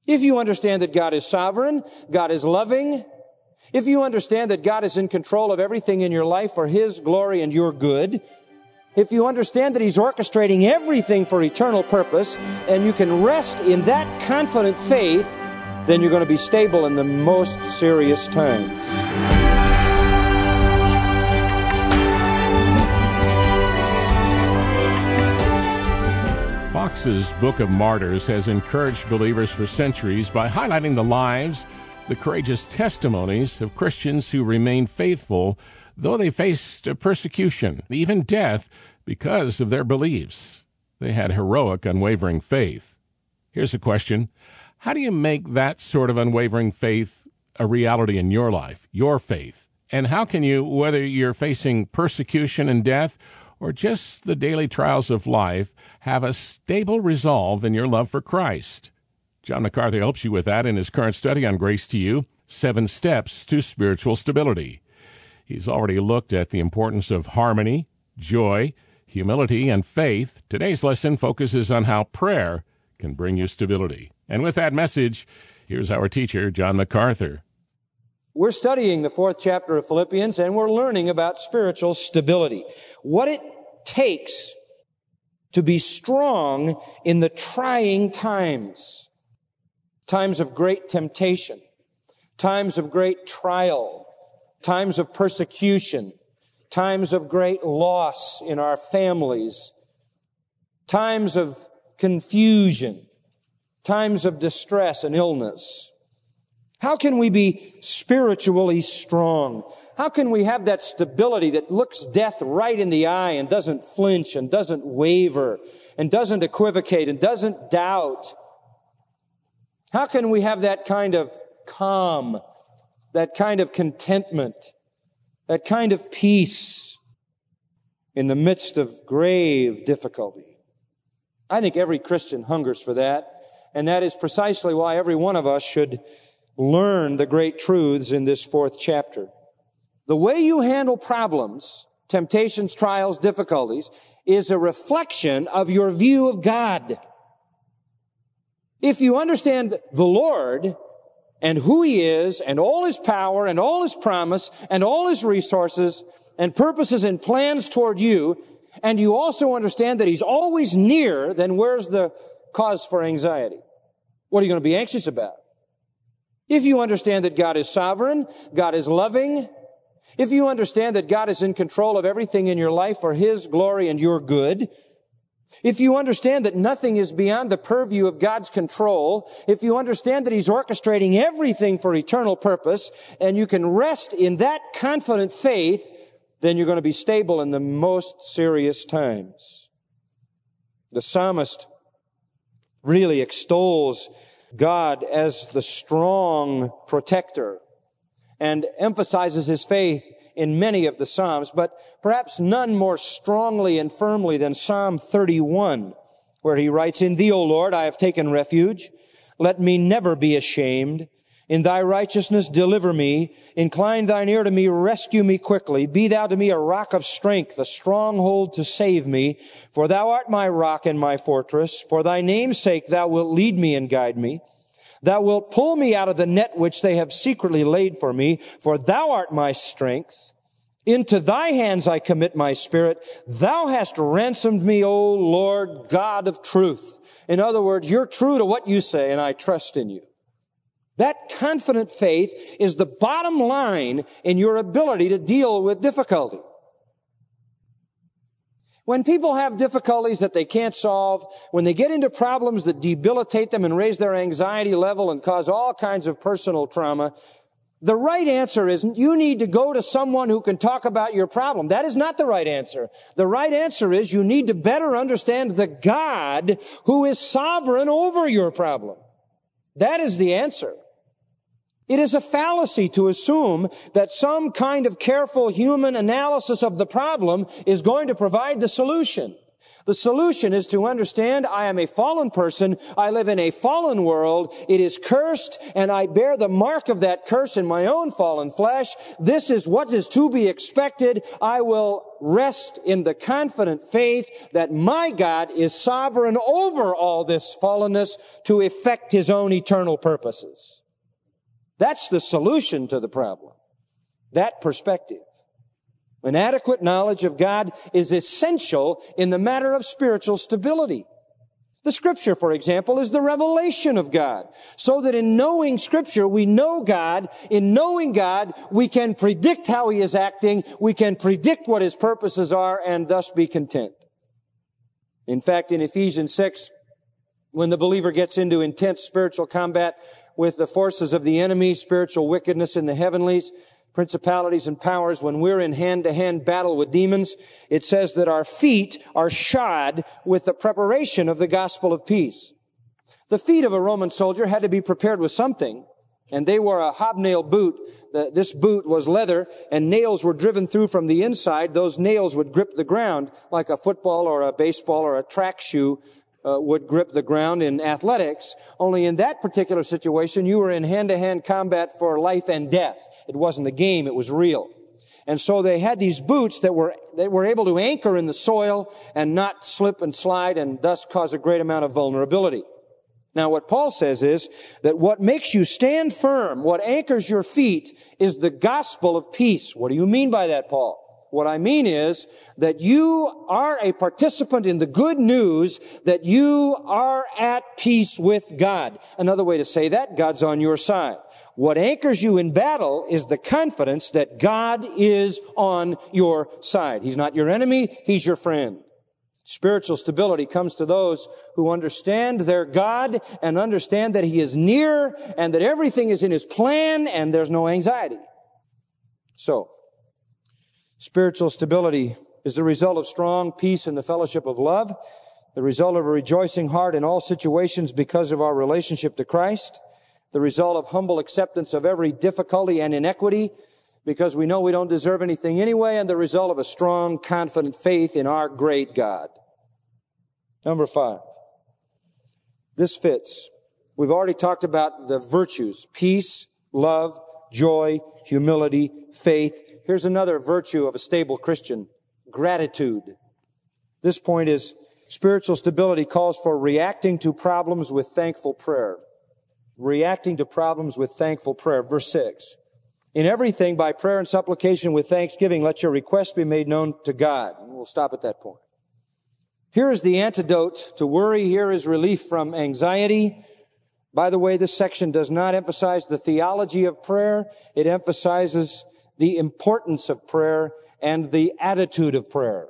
If you understand that God is sovereign, God is loving, if you understand that God is in control of everything in your life for His glory and your good, if you understand that He's orchestrating everything for eternal purpose, and you can rest in that confident faith, then you're going to be stable in the most serious times. Fox's Book of Martyrs has encouraged believers for centuries by highlighting the lives, the courageous testimonies of Christians who remained faithful, though they faced persecution, even death, because of their beliefs. They had heroic, unwavering faith. Here's a question. How do you make that sort of unwavering faith a reality in your life, your faith? And how can you, whether you're facing persecution and death or just the daily trials of life, have a stable resolve in your love for Christ? John MacArthur helps you with that in his current study on Grace to You, 7 Steps to Spiritual Stability. He's already looked at the importance of harmony, joy, humility, and faith. Today's lesson focuses on how prayer can bring you stability. And with that message, here's our teacher, John MacArthur. We're studying the 4th chapter of Philippians, and we're learning about spiritual stability. What it takes to be strong in the trying times. Times of great temptation. Times of great trial. Times of persecution. Times of great loss in our families. Times of confusion. Times of distress and illness. How can we be spiritually strong? How can we have that stability that looks death right in the eye and doesn't flinch and doesn't waver and doesn't equivocate and doesn't doubt? How can we have that kind of calm, that kind of contentment, that kind of peace in the midst of grave difficulty? I think every Christian hungers for that, and that is precisely why every one of us should learn the great truths in this 4th chapter. The way you handle problems, temptations, trials, difficulties, is a reflection of your view of God. If you understand the Lord and who He is and all His power and all His promise and all His resources and purposes and plans toward you, and you also understand that He's always near, then where's the cause for anxiety? What are you going to be anxious about? If you understand that God is sovereign, God is loving, if you understand that God is in control of everything in your life for His glory and your good, if you understand that nothing is beyond the purview of God's control, if you understand that He's orchestrating everything for eternal purpose, and you can rest in that confident faith, then you're going to be stable in the most serious times. The psalmist really extols God as the strong protector and emphasizes His faith in many of the Psalms, but perhaps none more strongly and firmly than Psalm 31, where he writes, "In Thee, O Lord, I have taken refuge. Let me never be ashamed. In Thy righteousness deliver me. Incline Thine ear to me, rescue me quickly. Be Thou to me a rock of strength, a stronghold to save me. For Thou art my rock and my fortress. For Thy name's sake Thou wilt lead me and guide me. Thou wilt pull me out of the net which they have secretly laid for me. For Thou art my strength. Into Thy hands I commit my spirit. Thou hast ransomed me, O Lord, God of truth." In other words, you're true to what you say, and I trust in you. That confident faith is the bottom line in your ability to deal with difficulty. When people have difficulties that they can't solve, when they get into problems that debilitate them and raise their anxiety level and cause all kinds of personal trauma, the right answer isn't, you need to go to someone who can talk about your problem. That is not the right answer. The right answer is you need to better understand the God who is sovereign over your problem. That is the answer. It is a fallacy to assume that some kind of careful human analysis of the problem is going to provide the solution. The solution is to understand I am a fallen person. I live in a fallen world. It is cursed, and I bear the mark of that curse in my own fallen flesh. This is what is to be expected. I will rest in the confident faith that my God is sovereign over all this fallenness to effect His own eternal purposes. That's the solution to the problem. That perspective. An adequate knowledge of God is essential in the matter of spiritual stability. The Scripture, for example, is the revelation of God. So that in knowing Scripture, we know God. In knowing God, we can predict how He is acting. We can predict what His purposes are and thus be content. In fact, in Ephesians 6, when the believer gets into intense spiritual combat with the forces of the enemy, spiritual wickedness in the heavenlies, principalities and powers, when we're in hand-to-hand battle with demons, it says that our feet are shod with the preparation of the gospel of peace. The feet of a Roman soldier had to be prepared with something, and they wore a hobnail boot. This boot was leather, and nails were driven through from the inside. Those nails would grip the ground like a football or a baseball or a track shoe would grip the ground in athletics. Only in that particular situation, you were in hand-to-hand combat for life and death. It wasn't a game, it was real. And so they had these boots that were able to anchor in the soil and not slip and slide and thus cause a great amount of vulnerability. Now, what Paul says is that what makes you stand firm, what anchors your feet, is the gospel of peace. What do you mean by that, Paul? What I mean is that you are a participant in the good news that you are at peace with God. Another way to say that, God's on your side. What anchors you in battle is the confidence that God is on your side. He's not your enemy, He's your friend. Spiritual stability comes to those who understand their God and understand that He is near and that everything is in His plan and there's no anxiety. So, spiritual stability is the result of strong peace and the fellowship of love, the result of a rejoicing heart in all situations because of our relationship to Christ, the result of humble acceptance of every difficulty and inequity because we know we don't deserve anything anyway, and the result of a strong, confident faith in our great God. Number 5. This fits. We've already talked about the virtues: peace, love, joy, humility, faith. Here's another virtue of a stable Christian: gratitude. This point is spiritual stability calls for reacting to problems with thankful prayer. Reacting to problems with thankful prayer. Verse 6. In everything, by prayer and supplication with thanksgiving, let your requests be made known to God. And we'll stop at that point. Here is the antidote to worry. Here is relief from anxiety. By the way, this section does not emphasize the theology of prayer. It emphasizes the importance of prayer and the attitude of prayer.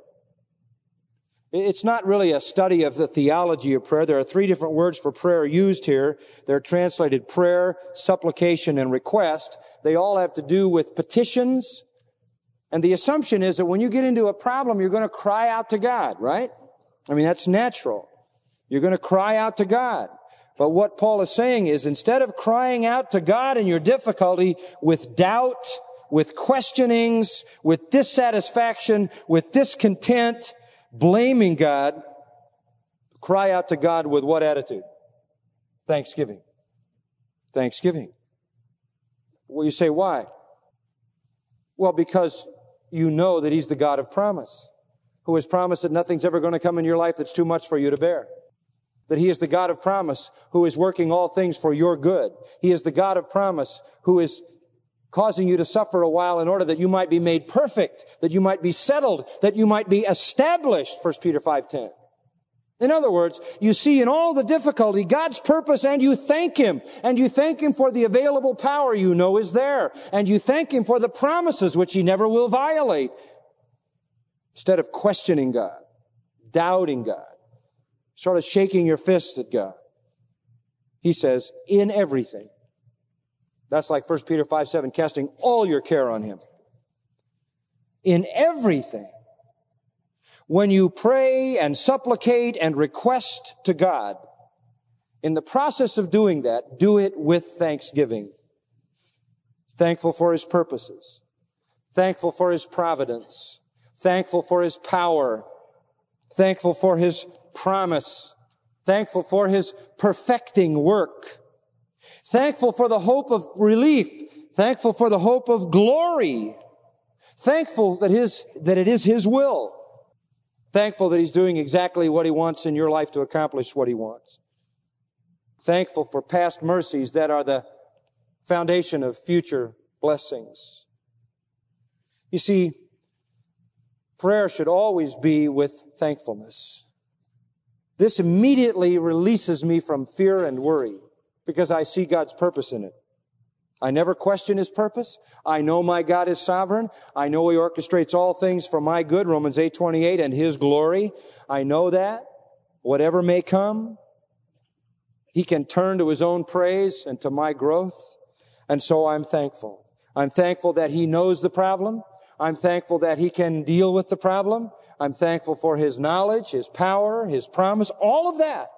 It's not really a study of the theology of prayer. There are 3 different words for prayer used here. They're translated prayer, supplication, and request. They all have to do with petitions. And the assumption is that when you get into a problem, you're going to cry out to God, right? I mean, that's natural. You're going to cry out to God. But what Paul is saying is, instead of crying out to God in your difficulty with doubt, with questionings, with dissatisfaction, with discontent, blaming God, cry out to God with what attitude? Thanksgiving. Thanksgiving. Well, you say, why? Well, because you know that He's the God of promise, who has promised that nothing's ever going to come in your life that's too much for you to bear. That He is the God of promise who is working all things for your good. He is the God of promise who is causing you to suffer a while in order that you might be made perfect, that you might be settled, that you might be established, 1 Peter 5:10. In other words, you see in all the difficulty God's purpose, and you thank Him. And you thank Him for the available power you know is there. And you thank Him for the promises which He never will violate. Instead of questioning God, doubting God, sort of shaking your fist at God, He says, in everything. That's like 1 Peter 5:7, casting all your care on Him. In everything. When you pray and supplicate and request to God, in the process of doing that, do it with thanksgiving. Thankful for His purposes. Thankful for His providence. Thankful for His power. Thankful for His promise. Thankful for His perfecting work. Thankful for the hope of relief. Thankful for the hope of glory. Thankful that it is His will. Thankful that He's doing exactly what He wants in your life to accomplish what He wants. Thankful for past mercies that are the foundation of future blessings. You see, prayer should always be with thankfulness. This immediately releases me from fear and worry because I see God's purpose in it. I never question His purpose. I know my God is sovereign. I know He orchestrates all things for my good, Romans 8:28, and His glory. I know that. Whatever may come, He can turn to His own praise and to my growth. And so I'm thankful. I'm thankful that He knows the problem. I'm thankful that He can deal with the problem. I'm thankful for His knowledge, His power, His promise, all of that.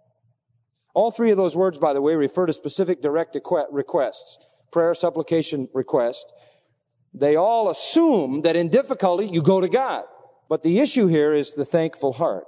All three of those words, by the way, refer to specific direct requests. Prayer, supplication, request. They all assume that in difficulty you go to God. But the issue here is the thankful heart.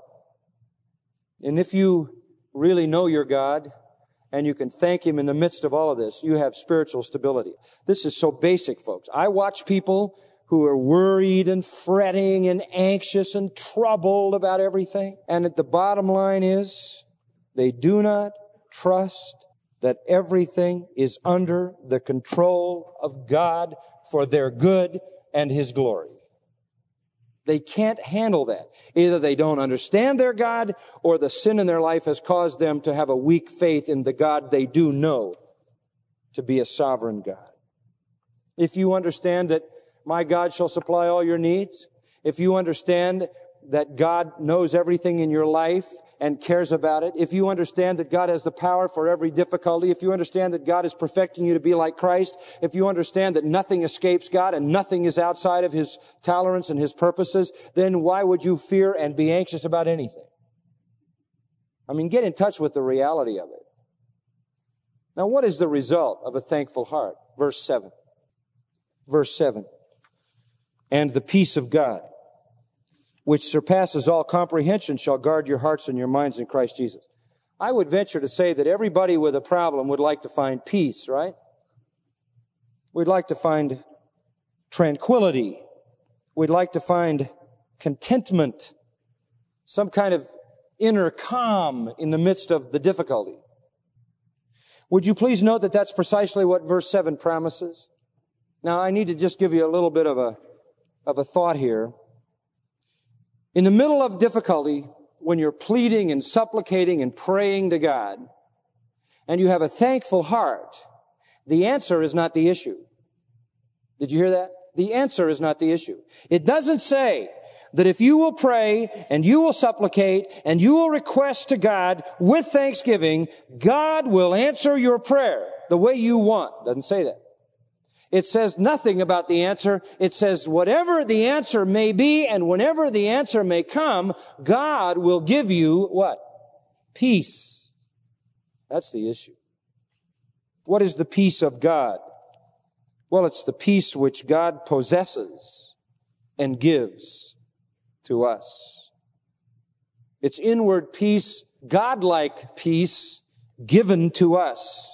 And if you really know your God and you can thank Him in the midst of all of this, you have spiritual stability. This is so basic, folks. I watch people who are worried and fretting and anxious and troubled about everything. And at the bottom line is they do not trust that everything is under the control of God for their good and His glory. They can't handle that. Either they don't understand their God, or the sin in their life has caused them to have a weak faith in the God they do know to be a sovereign God. If you understand that my God shall supply all your needs, if you understand that God knows everything in your life and cares about it, if you understand that God has the power for every difficulty, if you understand that God is perfecting you to be like Christ, if you understand that nothing escapes God and nothing is outside of His tolerance and His purposes, then why would you fear and be anxious about anything? I mean, get in touch with the reality of it. Now, what is the result of a thankful heart? Verse 7. Verse 7. And the peace of God, which surpasses all comprehension, shall guard your hearts and your minds in Christ Jesus. I would venture to say that everybody with a problem would like to find peace, right? We'd like to find tranquility. We'd like to find contentment, some kind of inner calm in the midst of the difficulty. Would you please note that that's precisely what verse 7 promises? Now, I need to just give you a little bit of a thought here. In the middle of difficulty, when you're pleading and supplicating and praying to God, and you have a thankful heart, the answer is not the issue. Did you hear that? The answer is not the issue. It doesn't say that if you will pray and you will supplicate and you will request to God with thanksgiving, God will answer your prayer the way you want. It doesn't say that. It says nothing about the answer. It says whatever the answer may be and whenever the answer may come, God will give you what? Peace. That's the issue. What is the peace of God? Well, it's the peace which God possesses and gives to us. It's inward peace, godlike peace given to us.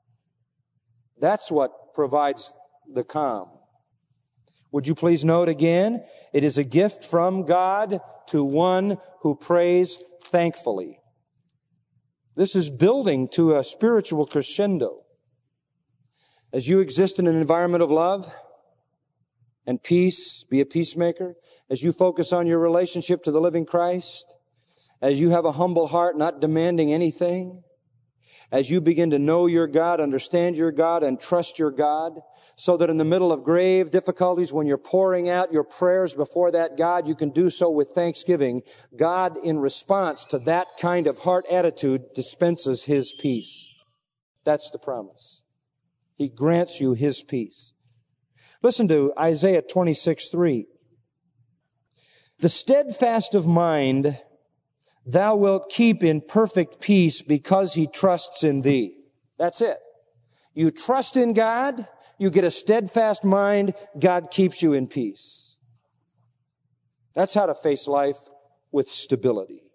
That's what provides the calm. Would you please note again, it is a gift from God to one who prays thankfully. This is building to a spiritual crescendo. As you exist in an environment of love and peace, be a peacemaker, as you focus on your relationship to the living Christ, as you have a humble heart not demanding anything, as you begin to know your God, understand your God, and trust your God, so that in the middle of grave difficulties, when you're pouring out your prayers before that God, you can do so with thanksgiving. God, in response to that kind of heart attitude, dispenses His peace. That's the promise. He grants you His peace. Listen to Isaiah 26:3. The steadfast of mind thou wilt keep in perfect peace because he trusts in thee. That's it. You trust in God, you get a steadfast mind, God keeps you in peace. That's how to face life with stability.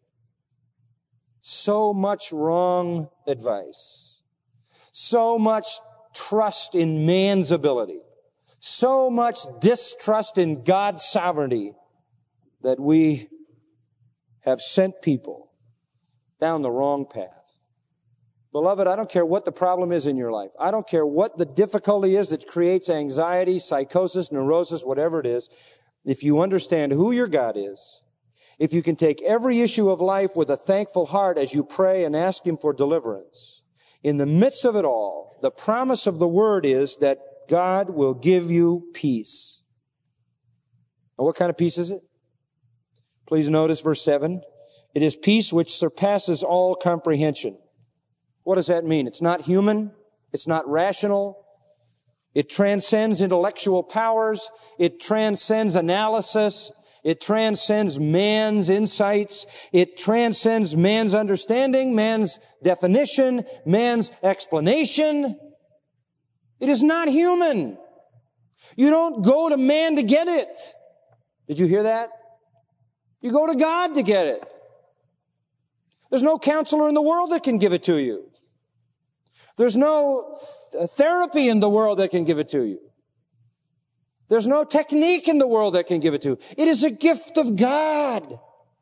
So much wrong advice. So much trust in man's ability. so much distrust in God's sovereignty that we have sent people down the wrong path. Beloved, I don't care what the problem is in your life. I don't care what the difficulty is that creates anxiety, psychosis, neurosis, whatever it is. If you understand who your God is, if you can take every issue of life with a thankful heart as you pray and ask Him for deliverance, in the midst of it all, the promise of the Word is that God will give you peace. Now, what kind of peace is it? Please notice verse 7. It is peace which surpasses all comprehension. What does that mean? It's not human. It's not rational. It transcends intellectual powers. It transcends analysis. It transcends man's insights. It transcends man's understanding, man's definition, man's explanation. It is not human. You don't go to man to get it. Did you hear that? You go to God to get it. There's no counselor in the world that can give it to you. There's no therapy in the world that can give it to you. There's no technique in the world that can give it to you. It is a gift of God.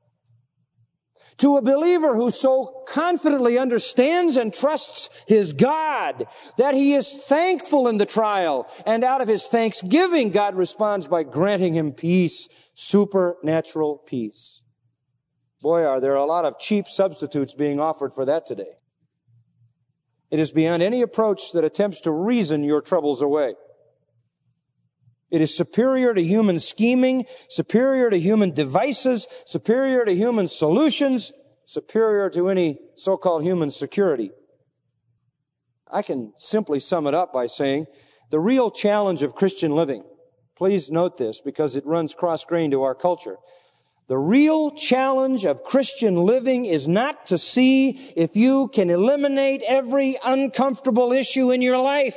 To a believer who so confidently understands and trusts his God that he is thankful in the trial, and out of his thanksgiving, God responds by granting him peace, supernatural peace. Boy, are there a lot of cheap substitutes being offered for that today. It is beyond any approach that attempts to reason your troubles away. It is superior to human scheming, superior to human devices, superior to human solutions, superior to any so-called human security. I can simply sum it up by saying the real challenge of Christian living, please note this because it runs cross-grain to our culture. The real challenge of Christian living is not to see if you can eliminate every uncomfortable issue in your life.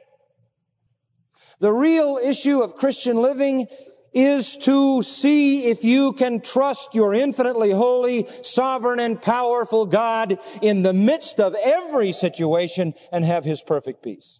The real issue of Christian living is to see if you can trust your infinitely holy, sovereign, and powerful God in the midst of every situation and have His perfect peace.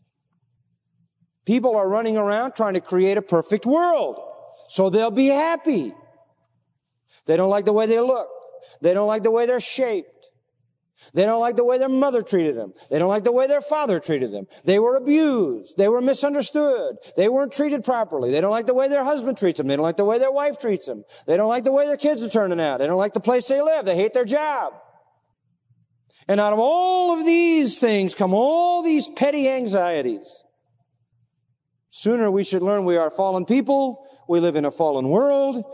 People are running around trying to create a perfect world so they'll be happy. They don't like the way they look. They don't like the way they're shaped. They don't like the way their mother treated them. They don't like the way their father treated them. They were abused. They were misunderstood. They weren't treated properly. They don't like the way their husband treats them. They don't like the way their wife treats them. They don't like the way their kids are turning out. They don't like the place they live. They hate their job. And out of all of these things come all these petty anxieties. Sooner we should learn we are fallen people. We live in a fallen world.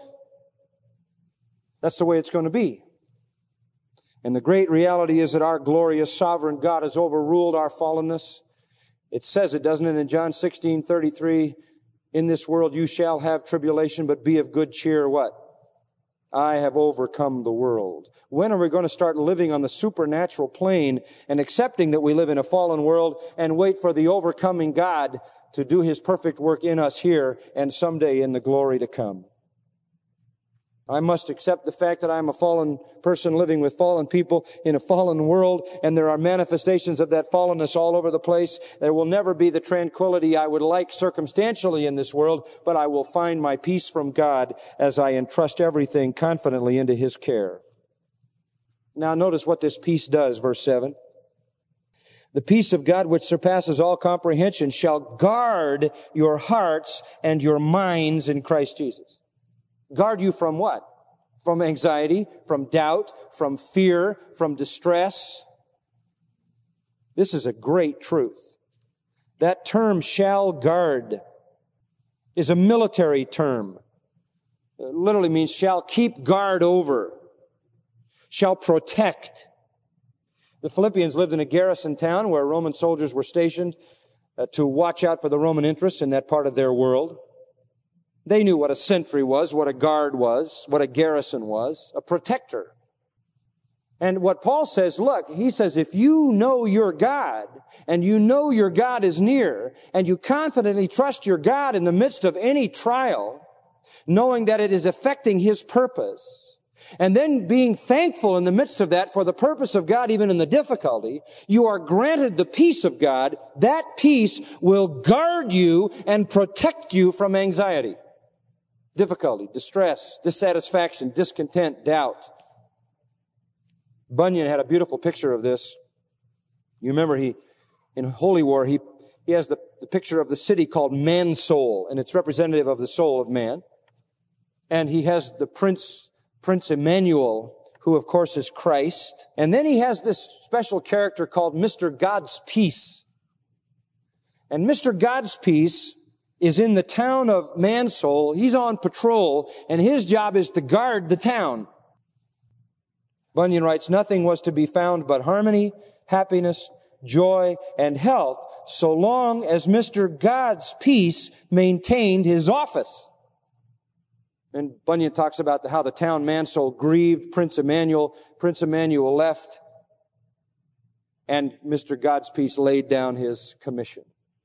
That's the way it's going to be. And the great reality is that our glorious sovereign God has overruled our fallenness. It says it, doesn't it, in John 16:33, in this world you shall have tribulation, but be of good cheer. What? I have overcome the world. When are we going to start living on the supernatural plane and accepting that we live in a fallen world and wait for the overcoming God to do His perfect work in us here and someday in the glory to come? I must accept the fact that I'm a fallen person living with fallen people in a fallen world, and there are manifestations of that fallenness all over the place. There will never be the tranquility I would like circumstantially in this world, but I will find my peace from God as I entrust everything confidently into His care. Now notice what this peace does, verse 7. The peace of God which surpasses all comprehension shall guard your hearts and your minds in Christ Jesus. Guard you from what? From anxiety, from doubt, from fear, from distress. This is a great truth. That term, shall guard, is a military term. It literally means shall keep guard over, shall protect. The Philippians lived in a garrison town where Roman soldiers were stationed to watch out for the Roman interests in that part of their world. They knew what a sentry was, what a guard was, what a garrison was, a protector. And what Paul says, look, he says, if you know your God, and you know your God is near, and you confidently trust your God in the midst of any trial, knowing that it is affecting His purpose, And then being thankful in the midst of that for the purpose of God, even in the difficulty, you are granted the peace of God. That peace will guard you and protect you from anxiety, difficulty, distress, dissatisfaction, discontent, doubt. Bunyan had a beautiful picture of this. You remember in Holy War, he has the picture of the city called Man-Soul, and it's representative of the soul of man. And he has the Prince Emmanuel, who of course is Christ. And then he has this special character called Mr. God's Peace. And Mr. God's Peace is in the town of Man-Soul. He's on patrol, and his job is to guard the town. Bunyan writes, nothing was to be found but harmony, happiness, joy, and health, so long as Mr. God's Peace maintained his office. And Bunyan talks about how the town Man-Soul grieved Prince Emmanuel. Prince Emmanuel left, and Mr. God's Peace laid down his commission.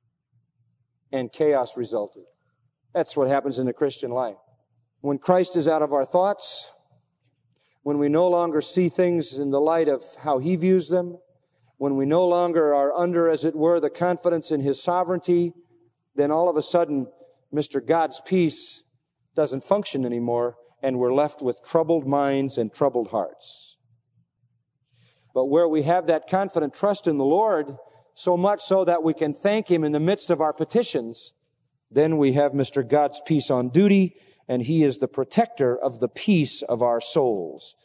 And chaos resulted. That's what happens in the Christian life. When Christ is out of our thoughts, when we no longer see things in the light of how He views them, when we no longer are under, as it were, the confidence in His sovereignty, then all of a sudden, Mr. God's Peace doesn't function anymore, and we're left with troubled minds and troubled hearts. But where we have that confident trust in the Lord, so much so that we can thank Him in the midst of our petitions, then we have Mr. God's Peace on duty, and He is the protector of the peace of our souls.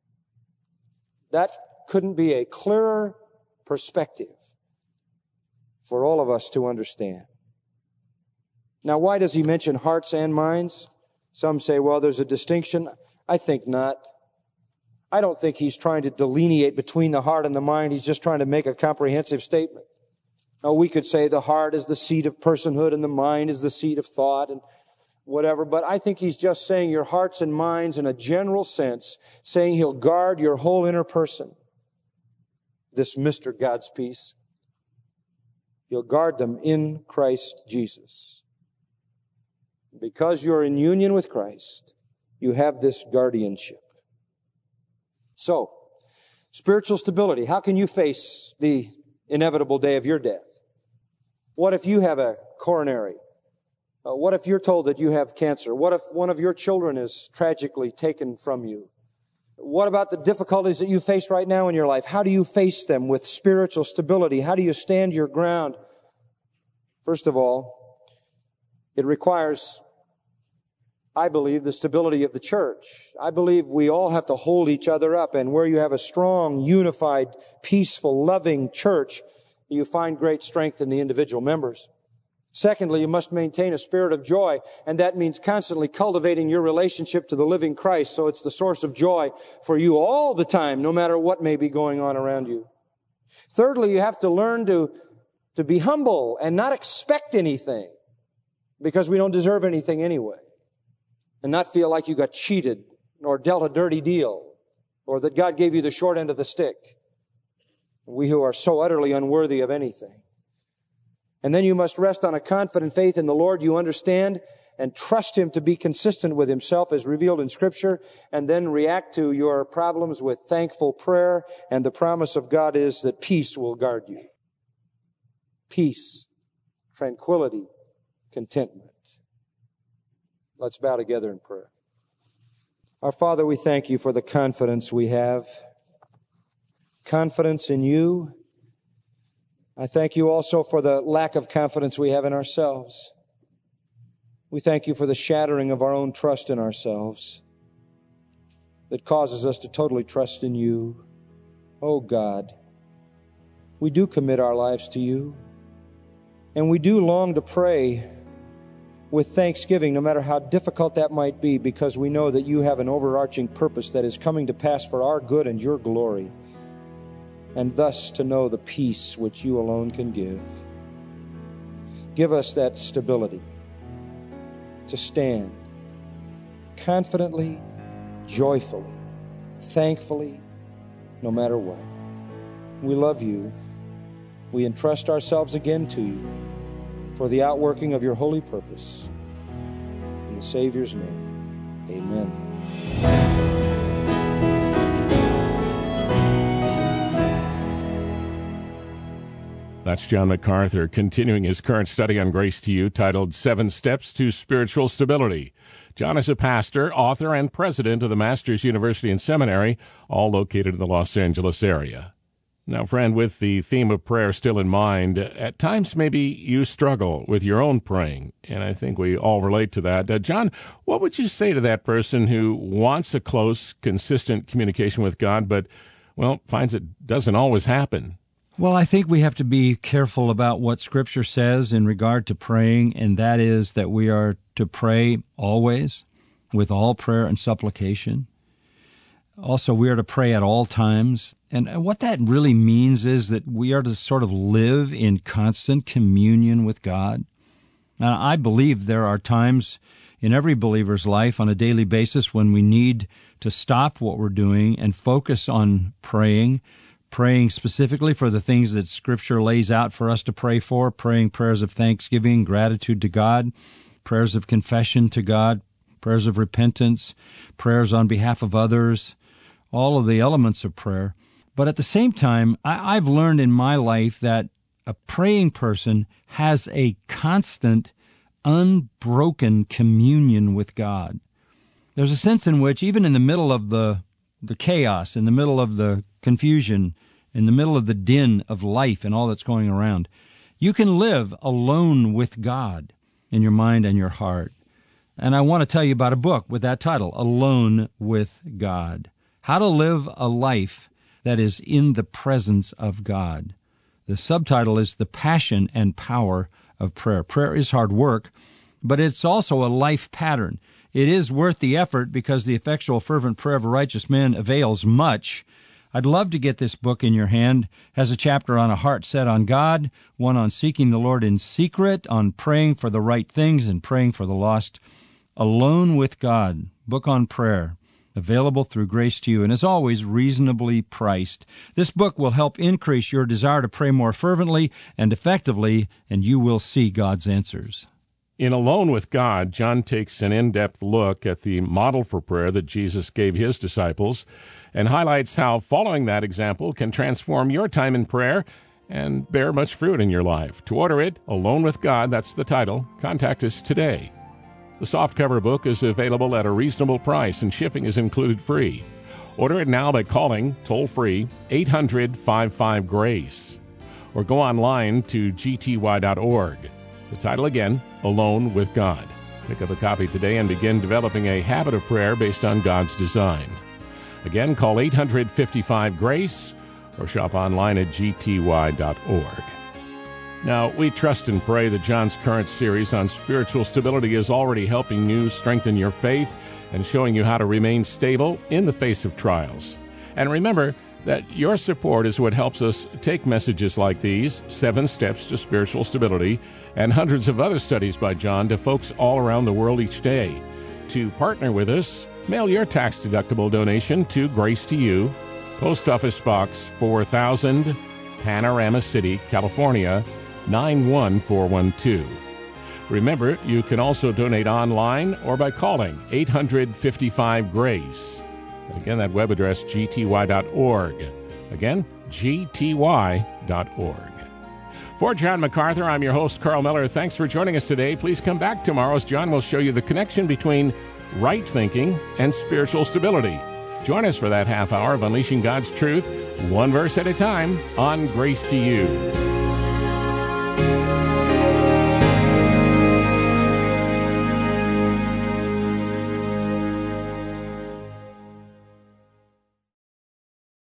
That couldn't be a clearer perspective for all of us to understand. Now, why does he mention hearts and minds? Some say, well, there's a distinction. I think not. I don't think he's trying to delineate between the heart and the mind. He's just trying to make a comprehensive statement. Now, we could say the heart is the seat of personhood and the mind is the seat of thought and whatever, but I think he's just saying your hearts and minds in a general sense, saying He'll guard your whole inner person. This Mr. God's Peace. He'll guard them in Christ Jesus. Because you're in union with Christ, you have this guardianship. So, spiritual stability. How can you face the inevitable day of your death? What if you have a coronary? What if you're told that you have cancer? What if one of your children is tragically taken from you? What about the difficulties that you face right now in your life? How do you face them with spiritual stability? How do you stand your ground? First of all, it requires, I believe, the stability of the church. I believe we all have to hold each other up, and where you have a strong, unified, peaceful, loving church, you find great strength in the individual members. Secondly, you must maintain a spirit of joy, and that means constantly cultivating your relationship to the living Christ, so it's the source of joy for you all the time, no matter what may be going on around you. Thirdly, you have to learn to be humble and not expect anything, because we don't deserve anything anyway, and not feel like you got cheated or dealt a dirty deal, or that God gave you the short end of the stick. We who are so utterly unworthy of anything. And then you must rest on a confident faith in the Lord you understand and trust Him to be consistent with Himself as revealed in Scripture, and then react to your problems with thankful prayer, and the promise of God is that peace will guard you. Peace, tranquility, contentment. Let's bow together in prayer. Our Father, we thank You for the confidence we have. Confidence in You. I thank You also for the lack of confidence we have in ourselves. We thank You for the shattering of our own trust in ourselves that causes us to totally trust in You. Oh God, we do commit our lives to You, and we do long to pray with thanksgiving, no matter how difficult that might be, because we know that You have an overarching purpose that is coming to pass for our good and Your glory, and thus to know the peace which You alone can give. Give us that stability to stand confidently, joyfully, thankfully, no matter what. We love You. We entrust ourselves again to You for the outworking of Your holy purpose. In the Savior's name, amen. That's John MacArthur continuing his current study on Grace to You titled 7 Steps to Spiritual Stability. John is a pastor, author, and president of the Masters University and Seminary, all located in the Los Angeles area. Now, friend, with the theme of prayer still in mind, at times maybe you struggle with your own praying, and I think we all relate to that. John, what would you say to that person who wants a close, consistent communication with God, but, finds it doesn't always happen? Well, I think we have to be careful about what Scripture says in regard to praying, and that is that we are to pray always with all prayer and supplication. Also, we are to pray at all times. And what that really means is that we are to sort of live in constant communion with God. Now, I believe there are times in every believer's life on a daily basis when we need to stop what we're doing and focus on praying specifically for the things that Scripture lays out for us to pray for, praying prayers of thanksgiving, gratitude to God, prayers of confession to God, prayers of repentance, prayers on behalf of others, all of the elements of prayer. But at the same time, I've learned in my life that a praying person has a constant, unbroken communion with God. There's a sense in which even in the middle of the chaos, in the middle of the confusion, in the middle of the din of life and all that's going around, you can live alone with God in your mind and your heart. And I want to tell you about a book with that title, Alone with God. How to Live a Life that is in the presence of God. The subtitle is The Passion and Power of Prayer. Prayer is hard work, but it's also a life pattern. It is worth the effort because the effectual, fervent prayer of a righteous man avails much. I'd love to get this book in your hand. It has a chapter on a heart set on God, one on seeking the Lord in secret, on praying for the right things and praying for the lost. Alone with God, book on prayer, available through Grace to You, and as always, reasonably priced. This book will help increase your desire to pray more fervently and effectively, and you will see God's answers. In Alone with God, John takes an in-depth look at the model for prayer that Jesus gave his disciples and highlights how following that example can transform your time in prayer and bear much fruit in your life. To order it, Alone with God, that's the title, contact us today. The softcover book is available at a reasonable price and shipping is included free. Order it now by calling toll-free 800-55-GRACE or go online to gty.org. The title again, Alone with God. Pick up a copy today and begin developing a habit of prayer based on God's design. Again, call 800-55-GRACE or shop online at gty.org. Now, we trust and pray that John's current series on spiritual stability is already helping you strengthen your faith and showing you how to remain stable in the face of trials. And remember that your support is what helps us take messages like these, 7 Steps to Spiritual Stability, and hundreds of other studies by John to folks all around the world each day. To partner with us, mail your tax-deductible donation to Grace to You, Post Office Box 4000, Panorama City, California, 91412. Remember, you can also donate online or by calling 800-55-GRACE. Again, that web address, gty.org. Again, gty.org. For John MacArthur, I'm your host, Carl Miller. Thanks for joining us today. Please come back tomorrow as John will show you the connection between right thinking and spiritual stability. Join us for that half hour of Unleashing God's Truth, one verse at a time, on Grace to You.